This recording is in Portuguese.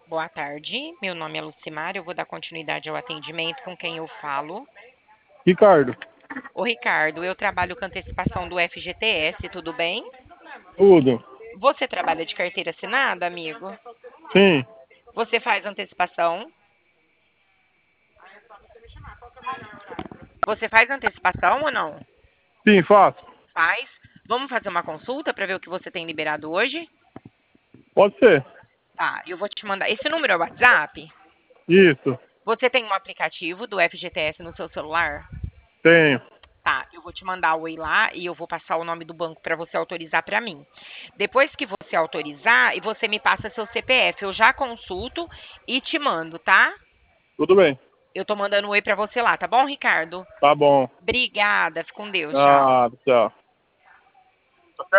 Boa tarde, meu nome é Lucimar, eu vou dar continuidade ao atendimento com quem eu falo. Ricardo, Ô Ricardo, eu trabalho com antecipação do FGTS, tudo bem? tudo. Você trabalha de carteira assinada, amigo? Sim, Você faz antecipação? Você faz antecipação ou não? sim, faço. Faz. Vamos fazer uma consulta para ver o que você tem liberado hoje? Pode ser. Tá, eu vou te mandar. Esse número é o WhatsApp? Isso, Você tem um aplicativo do FGTS no seu celular? tenho. Tá, eu vou te mandar o e lá e eu vou passar o nome do banco para você autorizar para mim. Depois que você autorizar, e você me passa seu CPF, eu já consulto e te mando, tá? Tudo bem. Eu tô mandando um oi para você lá, tá bom, Ricardo? Tá bom. Obrigada, fica com Deus, tchau. Ah, tchau.